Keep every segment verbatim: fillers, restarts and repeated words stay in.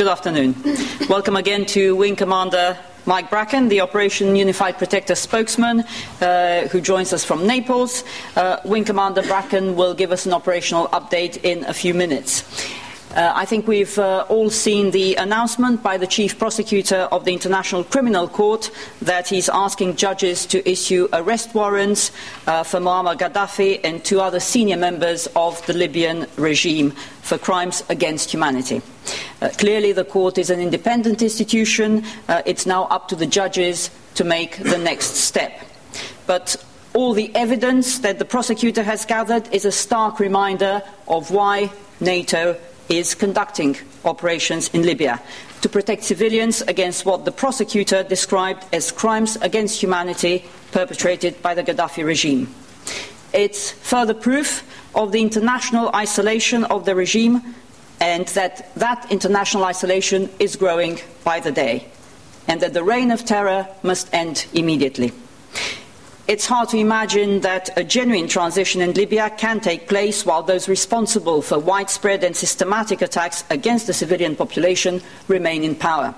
Good afternoon. Welcome again to Wing Commander Mike Bracken, the Operation Unified Protector spokesman, uh, who joins us from Naples. Uh, Wing Commander Bracken will give us an operational update in a few minutes. Uh, I think we've uh, all seen the announcement by the Chief Prosecutor of the International Criminal Court that he's asking judges to issue arrest warrants uh, for Muammar Gaddafi and two other senior members of the Libyan regime for crimes against humanity. Uh, clearly, the court is an independent institution. Uh, it's now up to the judges to make the next step. But all the evidence that the prosecutor has gathered is a stark reminder of why NATO is conducting operations in Libya, to protect civilians against what the prosecutor described as crimes against humanity perpetrated by the Gaddafi regime. It's further proof of the international isolation of the regime, and that that international isolation is growing by the day, and that the reign of terror must end immediately. It's hard to imagine that a genuine transition in Libya can take place while those responsible for widespread and systematic attacks against the civilian population remain in power.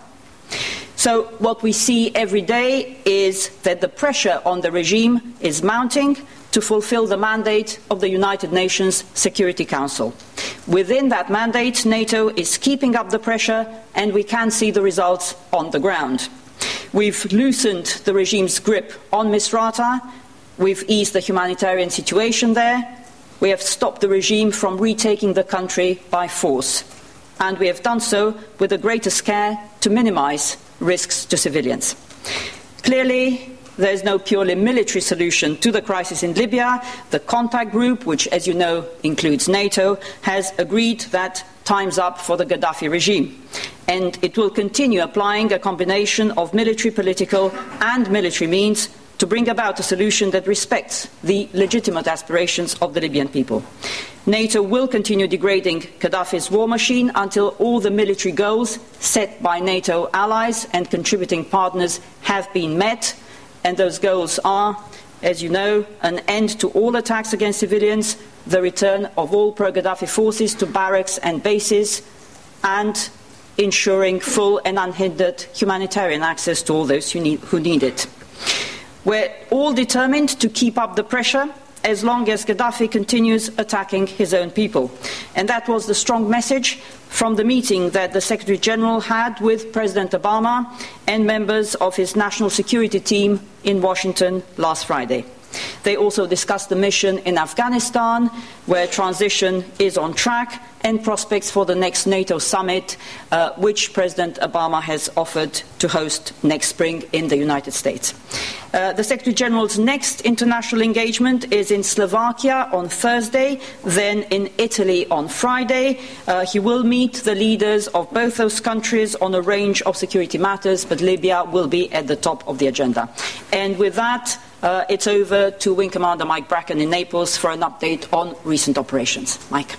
So what we see every day is that the pressure on the regime is mounting to fulfill the mandate of the United Nations Security Council. Within that mandate, NATO is keeping up the pressure, and we can see the results on the ground. We've loosened the regime's grip on Misrata, we've eased the humanitarian situation there, we have stopped the regime from retaking the country by force, and we have done so with the greatest care to minimise risks to civilians. Clearly, there is no purely military solution to the crisis in Libya. The contact group, which, as you know, includes NATO, has agreed that time's up for the Gaddafi regime, and it will continue applying a combination of military, political and military means to bring about a solution that respects the legitimate aspirations of the Libyan people. NATO will continue degrading Gaddafi's war machine until all the military goals set by NATO allies and contributing partners have been met, and those goals are, as you know, an end to all attacks against civilians, the return of all pro-Gaddafi forces to barracks and bases, and ensuring full and unhindered humanitarian access to all those who need, who need it. We're all determined to keep up the pressure as long as Gaddafi continues attacking his own people. And that was the strong message from the meeting that the Secretary General had with President Obama and members of his national security team in Washington last Friday. They also discussed the mission in Afghanistan, where transition is on track, and prospects for the next NATO summit, uh, which President Obama has offered to host next spring in the United States. Uh, the Secretary General's next international engagement is in Slovakia on Thursday, then in Italy on Friday. Uh, he will meet the leaders of both those countries on a range of security matters, but Libya will be at the top of the agenda. And with that, Uh, it's over to Wing Commander Mike Bracken in Naples for an update on recent operations. Mike.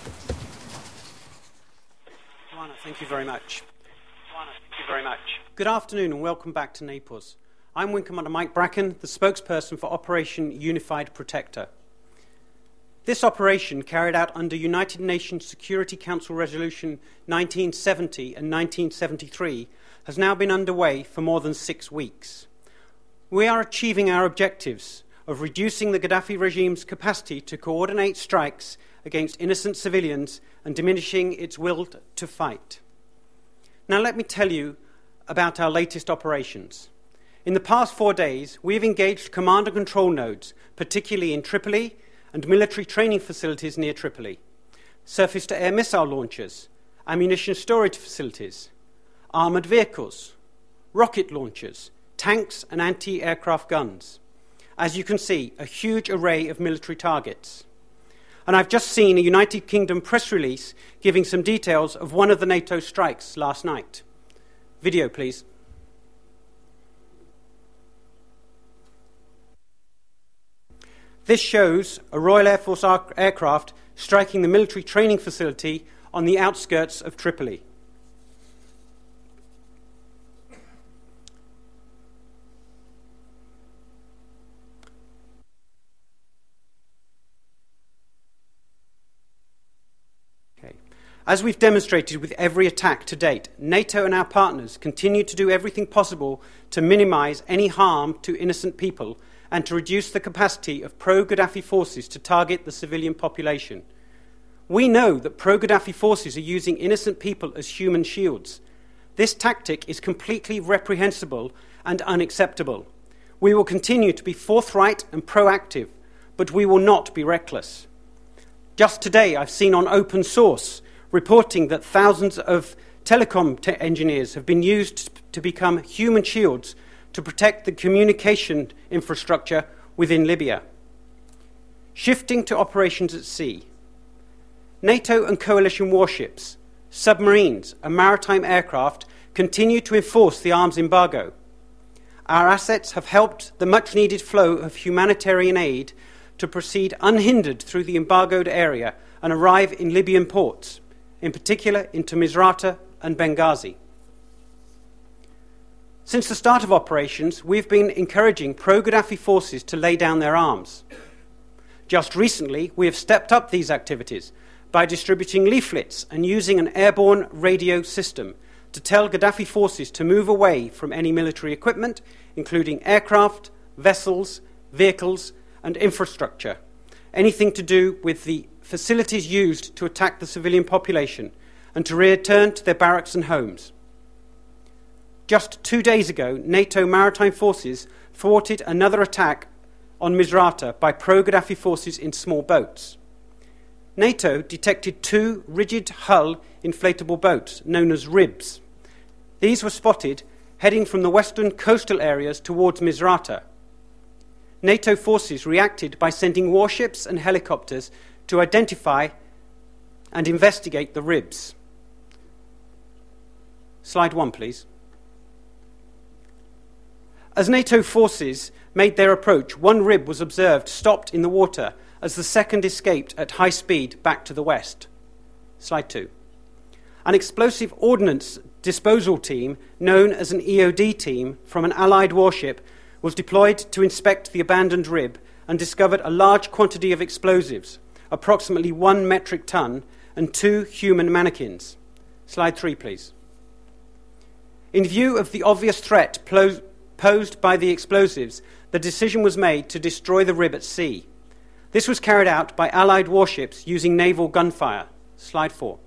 Juana, thank you very much. Juana, thank you very much. Good afternoon and welcome back to Naples. I'm Wing Commander Mike Bracken, the spokesperson for Operation Unified Protector. This operation, carried out under United Nations Security Council Resolution nineteen seventy and nineteen seventy-three, has now been underway for more than six weeks. We are achieving our objectives of reducing the Gaddafi regime's capacity to coordinate strikes against innocent civilians and diminishing its will to fight. Now let me tell you about our latest operations. In the past four days, we have engaged command and control nodes, particularly in Tripoli and military training facilities near Tripoli, surface-to-air missile launchers, ammunition storage facilities, armoured vehicles, rocket launchers, tanks and anti-aircraft guns. As you can see, a huge array of military targets. And I've just seen a United Kingdom press release giving some details of one of the NATO strikes last night. Video, please. This shows a Royal Air Force aircraft striking the military training facility on the outskirts of Tripoli. As we've demonstrated with every attack to date, NATO and our partners continue to do everything possible to minimize any harm to innocent people and to reduce the capacity of pro-Gaddafi forces to target the civilian population. We know that pro-Gaddafi forces are using innocent people as human shields. This tactic is completely reprehensible and unacceptable. We will continue to be forthright and proactive, but we will not be reckless. Just today, I've seen on Open Source reporting that thousands of telecom te- engineers have been used to become human shields to protect the communication infrastructure within Libya. Shifting to operations at sea. NATO and coalition warships, submarines, and maritime aircraft continue to enforce the arms embargo. Our assets have helped the much-needed flow of humanitarian aid to proceed unhindered through the embargoed area and arrive in Libyan ports, in particular into Misrata and Benghazi. Since the start of operations, we've been encouraging pro-Gaddafi forces to lay down their arms. Just recently, we have stepped up these activities by distributing leaflets and using an airborne radio system to tell Gaddafi forces to move away from any military equipment, including aircraft, vessels, vehicles, and infrastructure, anything to do with the facilities used to attack the civilian population, and to return to their barracks and homes. Just two days ago, NATO maritime forces thwarted another attack on Misrata by pro-Gaddafi forces in small boats. NATO detected two rigid-hull inflatable boats, known as RIBs. These were spotted heading from the western coastal areas towards Misrata. NATO forces reacted by sending warships and helicopters to identify and investigate the RIBs. Slide one, please. As NATO forces made their approach, one RIB was observed stopped in the water as the second escaped at high speed back to the west. Slide two. An explosive ordnance disposal team, known as an E O D team, from an Allied warship was deployed to inspect the abandoned RIB and discovered a large quantity of explosives, approximately one metric ton, and two human mannequins. Slide three, please. In view of the obvious threat plo- posed by the explosives, the decision was made to destroy the RIB at sea. This was carried out by Allied warships using naval gunfire. Slide four.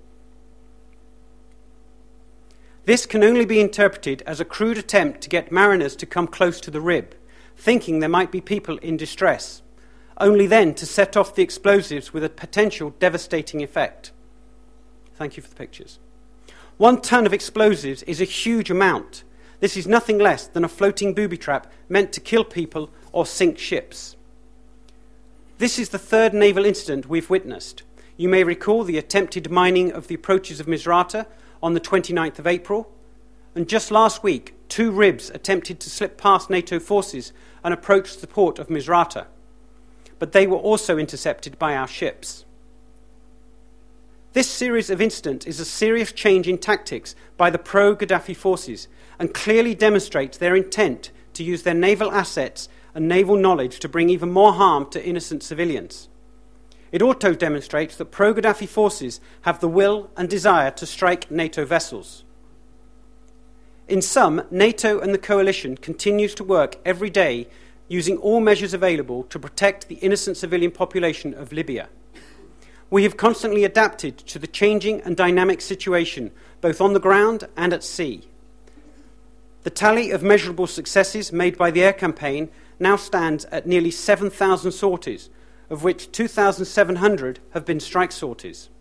This can only be interpreted as a crude attempt to get mariners to come close to the RIB, thinking there might be people in distress, only then to set off the explosives with a potential devastating effect. Thank you for the pictures. One ton of explosives is a huge amount. This is nothing less than a floating booby trap meant to kill people or sink ships. This is the third naval incident we've witnessed. You may recall the attempted mining of the approaches of Misrata on the twenty-ninth of April, and just last week, two RIBs attempted to slip past NATO forces and approach the port of Misrata, but they were also intercepted by our ships. This series of incidents is a serious change in tactics by the pro-Gaddafi forces and clearly demonstrates their intent to use their naval assets and naval knowledge to bring even more harm to innocent civilians. It also demonstrates that pro-Gaddafi forces have the will and desire to strike NATO vessels. In sum, NATO and the coalition continues to work every day using all measures available to protect the innocent civilian population of Libya. We have constantly adapted to the changing and dynamic situation, both on the ground and at sea. The tally of measurable successes made by the air campaign now stands at nearly seven thousand sorties, of which two thousand seven hundred have been strike sorties.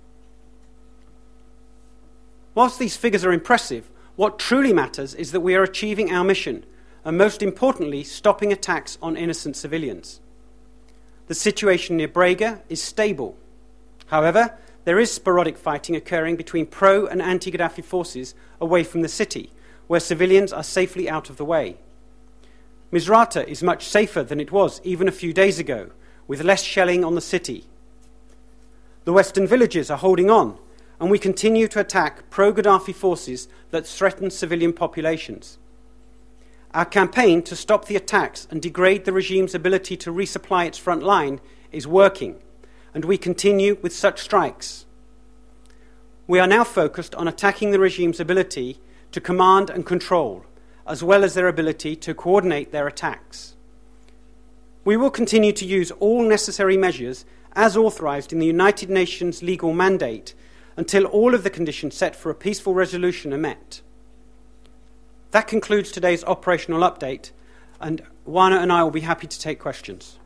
Whilst these figures are impressive, what truly matters is that we are achieving our mission, and most importantly, stopping attacks on innocent civilians. The situation near Brega is stable. However, there is sporadic fighting occurring between pro- and anti-Gaddafi forces away from the city, where civilians are safely out of the way. Misrata is much safer than it was even a few days ago, with less shelling on the city. The western villages are holding on, and we continue to attack pro-Gaddafi forces that threaten civilian populations. Our campaign to stop the attacks and degrade the regime's ability to resupply its front line is working, and we continue with such strikes. We are now focused on attacking the regime's ability to command and control, as well as their ability to coordinate their attacks. We will continue to use all necessary measures as authorized in the United Nations legal mandate until all of the conditions set for a peaceful resolution are met. That concludes today's operational update, and Juana and I will be happy to take questions.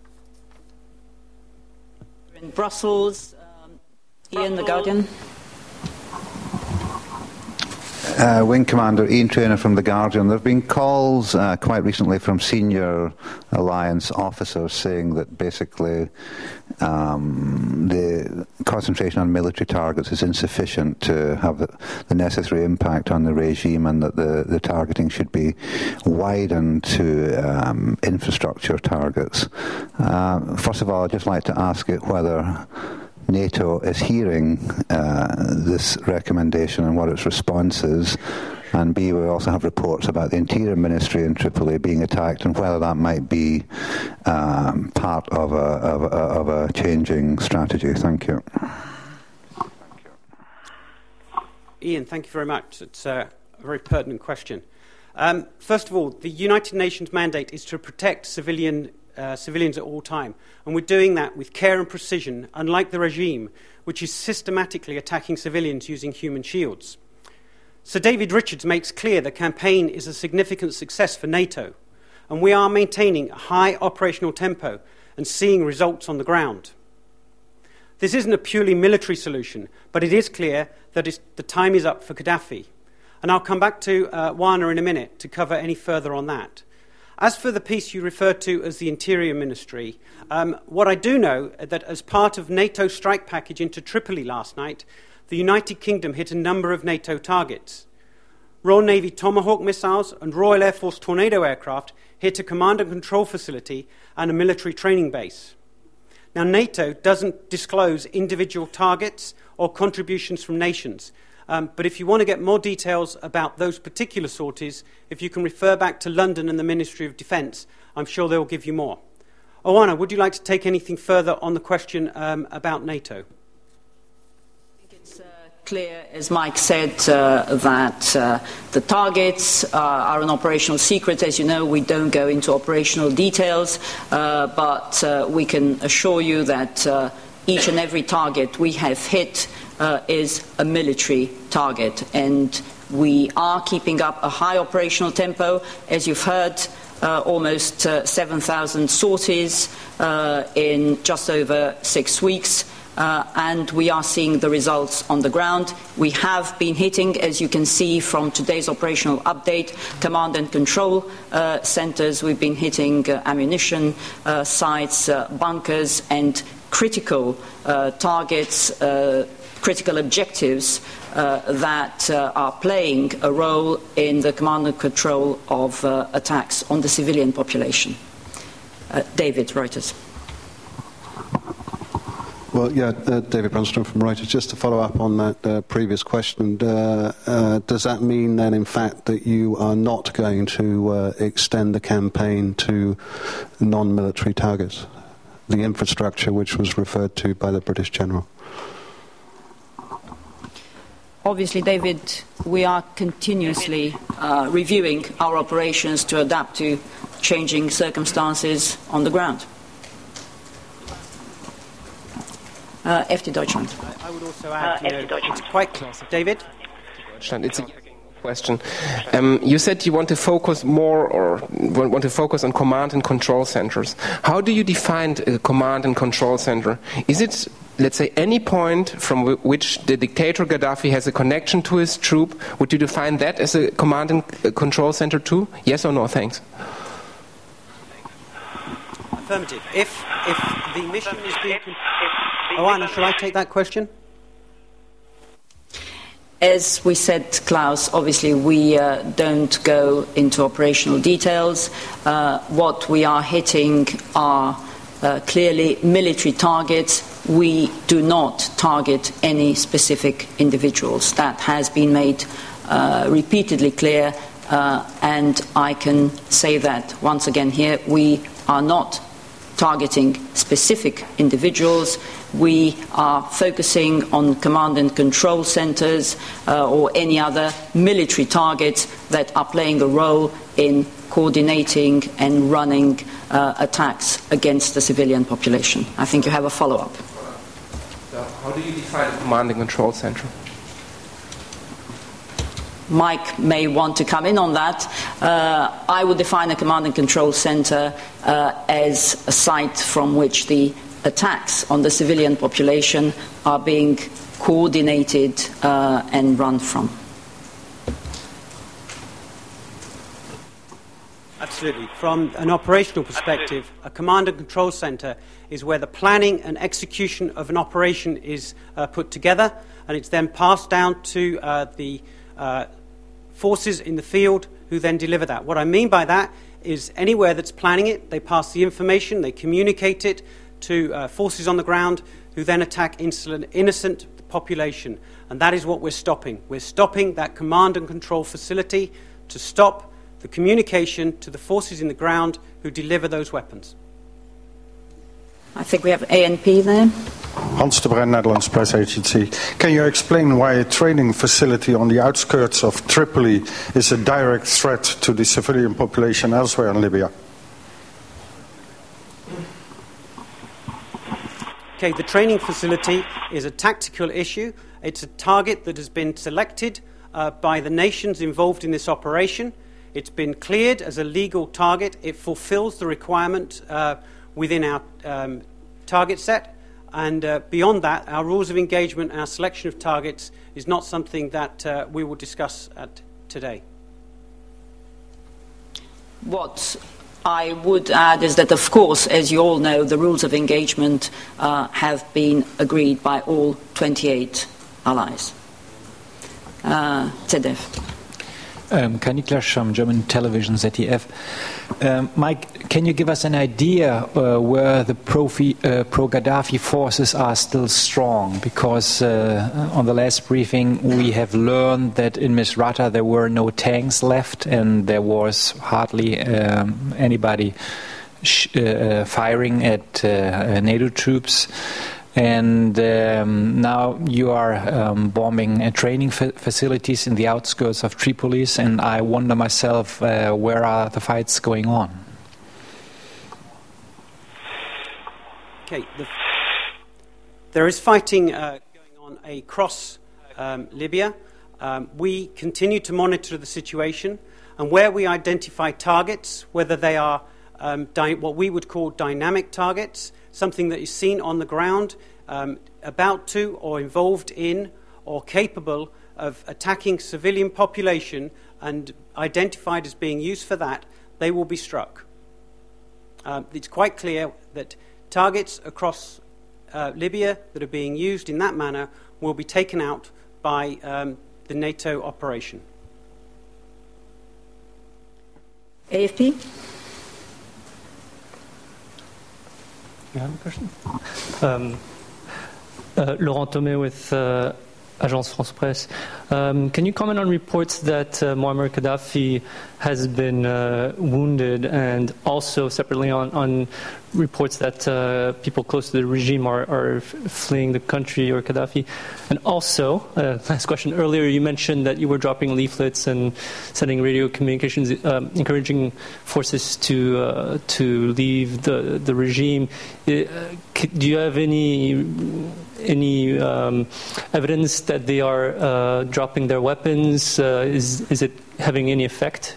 In Brussels, um, Ian, The Guardian. Uh, Wing Commander Ian Trainer from The Guardian. There have been calls uh, quite recently from senior alliance officers saying that basically um, the concentration on military targets is insufficient to have the, the necessary impact on the regime, and that the, the targeting should be widened to um, infrastructure targets. Uh, first of all, I'd just like to ask it whether NATO is hearing uh, this recommendation and what its response is, and B, we also have reports about the Interior Ministry in Tripoli being attacked, and whether that might be um, part of a, of, a, of a changing strategy. Thank you. Ian, thank you very much. It's a very pertinent question. Um, first of all, the United Nations mandate is to protect civilian Uh, civilians at all time. And we're doing that with care and precision, unlike the regime, which is systematically attacking civilians using human shields. Sir David Richards makes clear the campaign is a significant success for NATO, and we are maintaining a high operational tempo and seeing results on the ground. This isn't a purely military solution, but it is clear that it's, the time is up for Gaddafi. And I'll come back to uh, Juana in a minute to cover any further on that. As for the piece you referred to as the Interior Ministry, um, what I do know is that as part of NATO's strike package into Tripoli last night, the United Kingdom hit a number of NATO targets. Royal Navy Tomahawk missiles and Royal Air Force Tornado aircraft hit a command and control facility and a military training base. Now, NATO doesn't disclose individual targets or contributions from nations. Um, but if you want to get more details about those particular sorties, if you can refer back to London and the Ministry of Defence, I'm sure they will give you more. Oana, would you like to take anything further on the question um, about NATO? I think it's uh, clear, as Mike said, uh, that uh, the targets uh, are an operational secret. As you know, we don't go into operational details, uh, but uh, we can assure you that uh, each and every target we have hit Uh, is a military target, and we are keeping up a high operational tempo. As you've heard, uh, almost uh, seven thousand sorties uh, in just over six weeks, uh, and we are seeing the results on the ground. We have been hitting, as you can see from today's operational update, command and control uh, centres. We've been hitting uh, ammunition uh, sites, uh, bunkers, and critical uh, targets, uh, critical objectives uh, that uh, are playing a role in the command and control of uh, attacks on the civilian population. Uh, David, Reuters. Well, yeah, uh, David Brunstrom from Reuters. Just to follow up on that uh, previous question, uh, uh, does that mean then, in fact, that you are not going to uh, extend the campaign to non-military targets, the infrastructure which was referred to by the British General? Obviously, David, we are continuously uh, reviewing our operations to adapt to changing circumstances on the ground. Uh, F D Deutschland. I would also add, you know, it's quite close. David? It's a question. Um, you said you want to focus more, or want to focus on command and control centers. How do you define a command and control center? Is it, let's say, any point from w- which the dictator Gaddafi has a connection to his troop? Would you define that as a command and control center too? Yes or no? Thanks. Affirmative. If if the mission is being... Oh, Anna, shall I take that question? As we said, Klaus, obviously we uh, don't go into operational details. Uh, what we are hitting are uh, clearly military targets. We do not target any specific individuals. That has been made uh, repeatedly clear, uh, and I can say that once again here, we are not targeting specific individuals. we are focusing on command and control centres uh, or any other military targets that are playing a role in coordinating and running uh, attacks against the civilian population. I think you have a follow-up. So how do you define a command and control centre? Mike may want to come in on that. Uh, I would define a command and control centre uh, as a site from which the attacks on the civilian population are being coordinated uh, and run from. Absolutely. From an operational perspective, a command and control centre is where the planning and execution of an operation is uh, put together, and it's then passed down to uh, the uh, forces in the field who then deliver that. What I mean by that is anywhere that's planning it, they pass the information, they communicate it to uh, forces on the ground who then attack innocent population. And that is what we're stopping. We're stopping that command and control facility to stop the communication to the forces in the ground who deliver those weapons. I think we have A N P there. Hans de Bruin, Netherlands Press Agency. Can you explain why a training facility on the outskirts of Tripoli is a direct threat to the civilian population elsewhere in Libya? Okay, the training facility is a tactical issue. It's a target that has been selected uh, by the nations involved in this operation. It's been cleared as a legal target. It fulfills the requirement uh, within our um, target set. And uh, beyond that, our rules of engagement and our selection of targets is not something that uh, we will discuss at today. What I would add is that, of course, as you all know, the rules of engagement uh, have been agreed by all twenty-eight allies. Uh, Zedef. Um, Kai Niklas from German television Z D F. Um, Mike, can you give us an idea uh, where the pro-Gaddafi uh, pro forces are still strong? Because uh, on the last briefing we have learned that in Misrata there were no tanks left and there was hardly um, anybody sh uh, firing at uh, NATO troops. And um, now you are um, bombing uh, training fa facilities in the outskirts of Tripolis, and I wonder myself, uh, where are the fights going on? Okay, the, there is fighting uh, going on across um, Libya. Um, we continue to monitor the situation, and where we identify targets, whether they are um, what we would call dynamic targets, something that is seen on the ground, um, about to or involved in or capable of attacking civilian population and identified as being used for that, they will be struck. Um, it's quite clear that targets across uh, Libya that are being used in that manner will be taken out by um, the NATO operation. A F P? You have a question? Um, uh, Laurent Thomé with uh, Agence France Presse. Um, can you comment on reports that uh, Muammar Gaddafi has been uh, wounded, and also separately on, on reports that uh, people close to the regime are, are fleeing the country or Gaddafi? And also, uh, last question, earlier you mentioned that you were dropping leaflets and sending radio communications, um, encouraging forces to uh, to leave the, the regime. Uh, do you have any any um, evidence that they are uh, dropping their weapons? Uh, is, is it having any effect?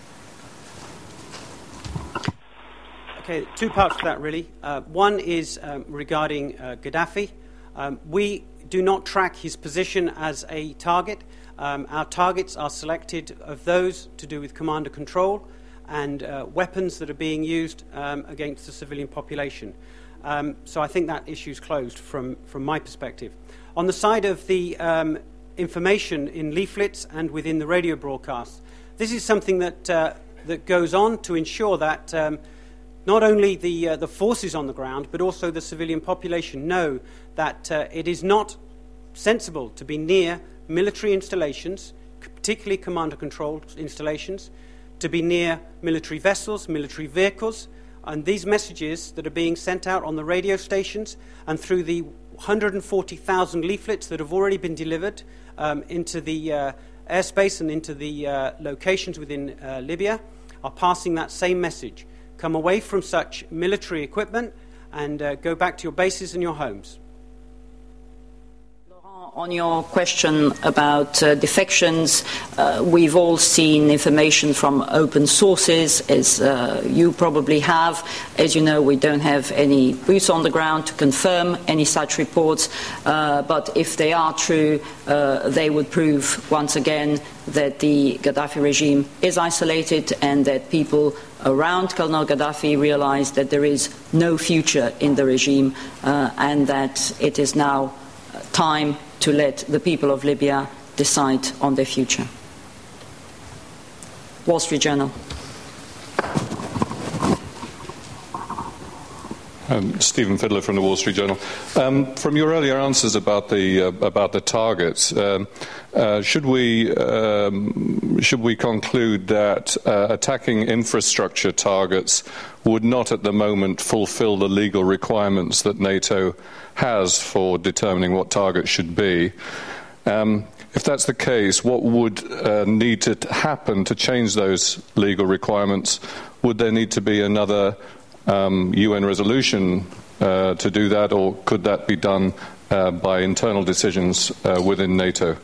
Okay, two parts to that, really. Uh, one is um, regarding uh, Gaddafi. Um, we do not track his position as a target. Um, our targets are selected of those to do with command and control and uh, weapons that are being used um, against the civilian population. Um, so I think that issue is closed from, from my perspective. On the side of the um, information in leaflets and within the radio broadcasts, this is something that, uh, that goes on to ensure that um, not only the, uh, the forces on the ground, but also the civilian population know that uh, it is not sensible to be near military installations, particularly command and control installations, to be near military vessels, military vehicles, and these messages that are being sent out on the radio stations and through the one hundred forty thousand leaflets that have already been delivered um, into the uh, airspace and into the uh, locations within uh, Libya are passing that same message. Come away from such military equipment and uh, go back to your bases and your homes. On your question about uh, defections, uh, we've all seen information from open sources, as uh, you probably have. As you know, we don't have any boots on the ground to confirm any such reports, uh, but if they are true, uh, they would prove once again that the Gaddafi regime is isolated and that people around Colonel Gaddafi realize that there is no future in the regime uh, and that it is now time to let the people of Libya decide on their future. Wall Street Journal. Um, Stephen Fiddler from the Wall Street Journal. Um, from your earlier answers about the uh, about the targets, um, uh, should we um, should we conclude that uh, attacking infrastructure targets would not, at the moment, fulfil the legal requirements that NATO has for determining what targets should be? Um, if that's the case, what would uh, need to happen to change those legal requirements? Would there need to be another Um, U N resolution uh, to do that, or could that be done uh, by internal decisions uh, within NATO?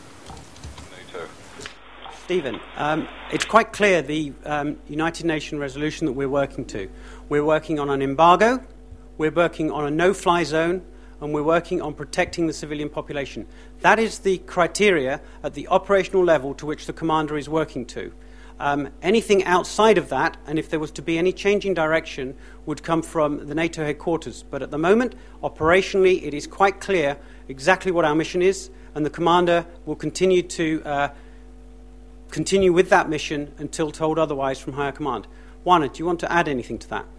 NATO. Stephen, um, it's quite clear the um, United Nations resolution that we're working to. We're working on an embargo, we're working on a no-fly zone, and we're working on protecting the civilian population. That is the criteria at the operational level to which the commander is working to. Um, anything outside of that, and if there was to be any change in direction, would come from the NATO headquarters. But at the moment, operationally, it is quite clear exactly what our mission is, and the commander will continue to uh, continue with that mission until told otherwise from higher command. Juana, do you want to add anything to that?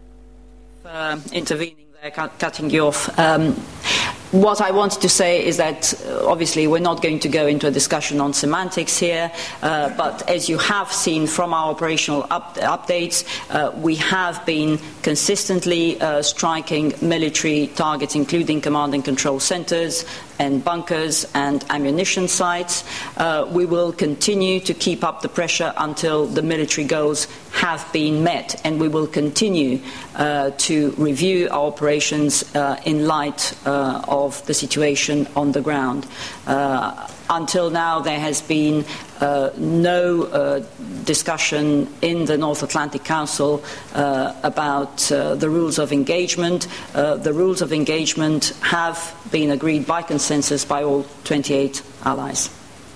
Uh, intervening there, cut, cutting you off. Um, What I wanted to say is that, uh, obviously, we're not going to go into a discussion on semantics here, uh, but as you have seen from our operational up updates, uh, we have been consistently uh, striking military targets, including command and control centres and bunkers and ammunition sites. Uh, we will continue to keep up the pressure until the military goals have been met, and we will continue uh, to review our operations uh, in light uh, of the situation on the ground. Uh, until now, there has been uh, no uh, discussion in the North Atlantic Council uh, about uh, the rules of engagement. Uh, the rules of engagement have been agreed by consensus by all twenty-eight allies.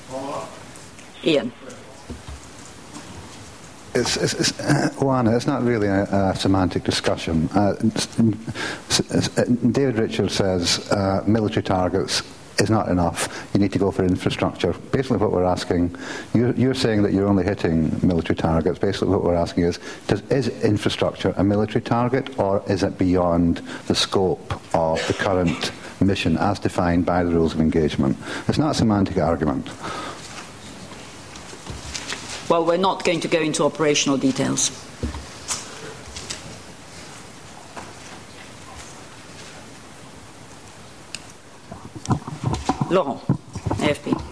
Ian. It's, it's, it's, uh, Juana, it's not really a, a semantic discussion. Uh, David Richards says uh, military targets is not enough. You need to go for infrastructure. Basically what we're asking, you're, you're saying that you're only hitting military targets. Basically what we're asking is, does, is infrastructure a military target, or is it beyond the scope of the current mission as defined by the rules of engagement? It's not a semantic argument. Well, we're not going to go into operational details. Laurent, A F P.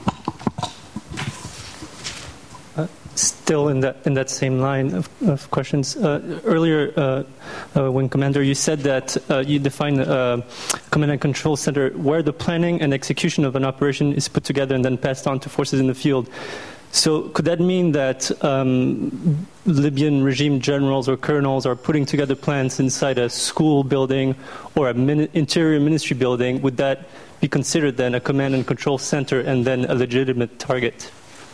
Uh, still in that in that same line of, of questions. Uh, earlier, uh, uh, when Commander, you said that uh, you define a command and control center where the planning and execution of an operation is put together and then passed on to forces in the field. So could that mean that um, Libyan regime generals or colonels are putting together plans inside a school building or an min- interior ministry building? Would that be considered then a command and control center and then a legitimate target?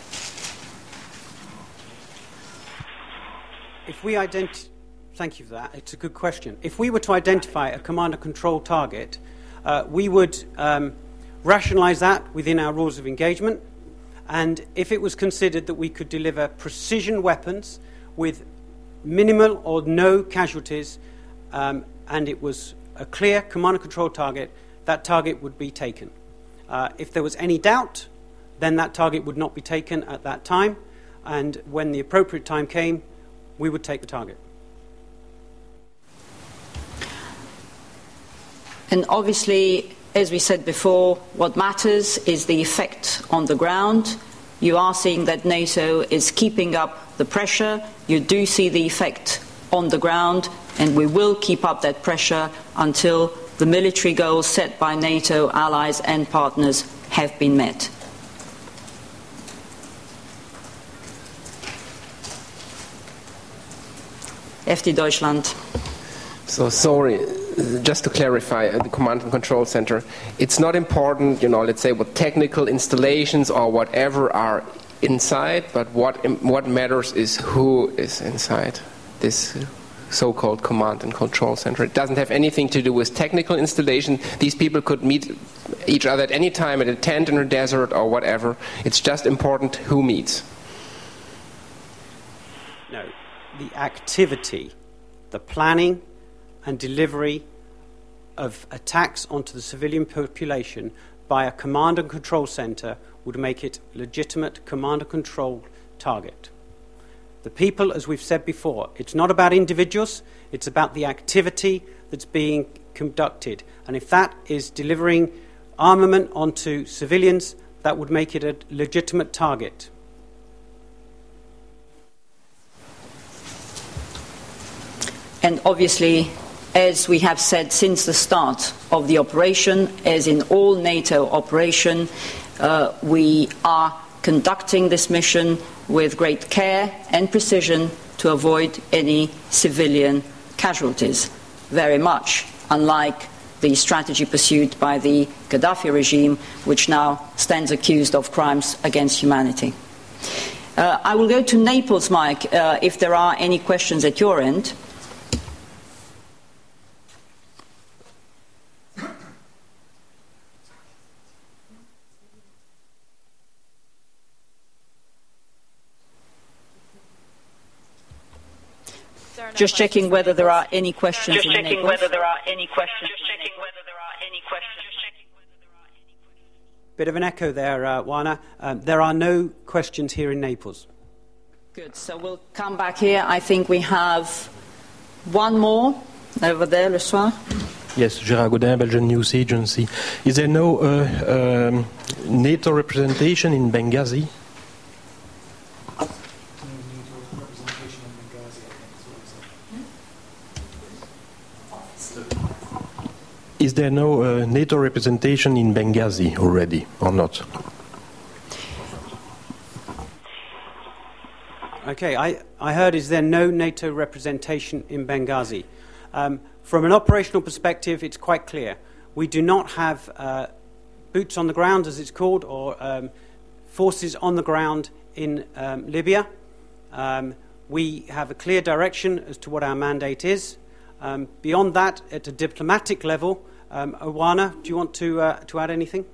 If we ident- Thank you for that. It's a good question. If we were to identify a command and control target, uh, we would um, rationalize that within our rules of engagement. And if it was considered that we could deliver precision weapons with minimal or no casualties, um, and it was a clear command and control target, that target would be taken. Uh, if there was any doubt, then that target would not be taken at that time, and when the appropriate time came, we would take the target. And obviously, as we said before, what matters is the effect on the ground. You are seeing that NATO is keeping up the pressure. You do see the effect on the ground, and we will keep up that pressure until the military goals set by NATO allies and partners have been met. F D Deutschland. So sorry, just to clarify, uh, the command and control center, it's not important, you know, let's say what technical installations or whatever are inside, but what what matters is who is inside this so-called command and control center. It doesn't have anything to do with technical installation. These people could meet each other at any time at a tent in a desert or whatever. It's just important who meets. No, the activity, the planning and delivery of attacks onto the civilian population by a command and control center would make it legitimate command and control target. The people, as we've said before, it's not about individuals, it's about the activity that's being conducted. And if that is delivering armament onto civilians, that would make it a legitimate target. And obviously, as we have said since the start of the operation, as in all NATO operation, uh, we are conducting this mission with great care and precision to avoid any civilian casualties, very much unlike the strategy pursued by the Gaddafi regime, which now stands accused of crimes against humanity. Uh, I will go to Naples, Mike, uh, if there are any questions at your end. Just checking whether there are any questions. Just checking whether there are any questions. Just checking whether there are any questions. Bit of an echo there, uh, Juana. Um, there are no questions here in Naples. Good. So we'll come back here. I think we have one more over there, le soir. Yes, Gérard Gaudin, Belgian News Agency. Is there no uh, um, NATO representation in Benghazi? Is there no uh, NATO representation in Benghazi already, or not? Okay, I, I heard, is there no NATO representation in Benghazi? Um, from an operational perspective, it's quite clear. We do not have uh, boots on the ground, as it's called, or um, forces on the ground in um, Libya. Um, we have a clear direction as to what our mandate is. Um, beyond that, at a diplomatic level, um, Oana, do you want to uh, to add anything?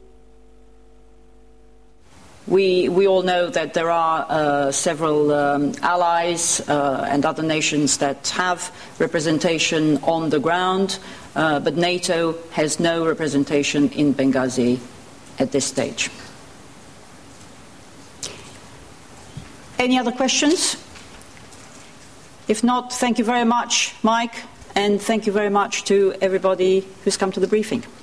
We we all know that there are uh, several um, allies uh, and other nations that have representation on the ground, uh, but NATO has no representation in Benghazi at this stage. Any other questions? If not, thank you very much, Mike. And thank you very much to everybody who's come to the briefing.